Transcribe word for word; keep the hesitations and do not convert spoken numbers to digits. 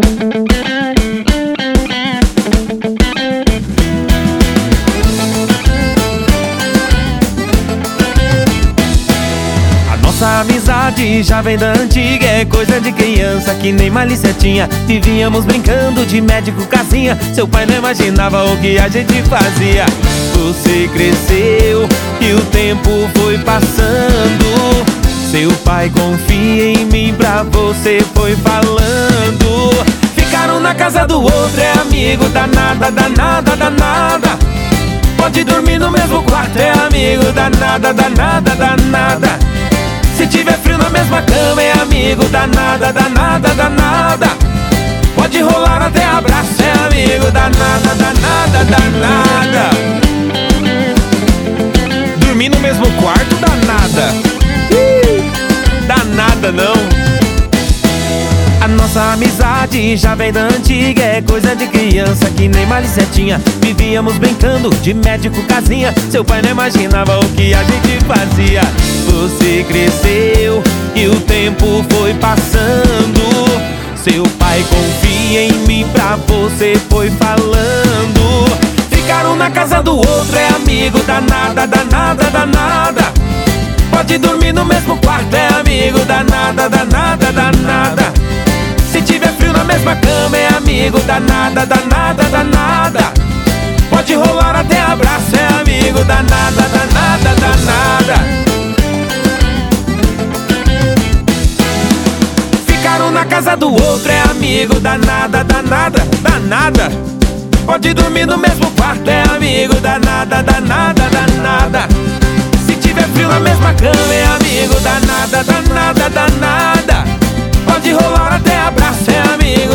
Nossa amizade já vem da antiga, é coisa de criança que nem malícia tinha. Vivíamos brincando de médico casinha, seu pai não imaginava o que a gente fazia. Você cresceu e o tempo foi passando, seu pai confia em mim, pra você foi falando. Ficaram na casa do outro, é amigo, danada, danada, danada. Pode dormir no mesmo quarto, é amigo, danada, danada, danada. Se tiver frio na mesma cama, é amigo, danada, danada, danada. Pode rolar até abraço, é amigo, danada, danada, danada. Dormir no mesmo quarto, danada. uh, Danada não. A nossa amizade já vem da antiga, é coisa de criança que nem malícia tinha. Vivíamos brincando de médico casinha, seu pai não imaginava o que a gente fazia. Você cresceu e o tempo foi passando, seu pai confia em mim, pra você foi falando. Ficaram na casa do outro, é amigo, danada, danada, danada. Pode dormir no mesmo quarto, é amigo, danada, danada, danada. Se tiver frio na mesma cama, é amigo, danada, danada, danada. Pode rolar até abraço, é amigo, danada, danada, danada. Ficaram na casa do outro, é amigo, danada, danada, danada. Pode dormir no mesmo quarto, é amigo, danada, danada, danada. Se tiver frio na mesma cama, é amigo, danada, danada, danada. Pode rolar até abraço, é amigo.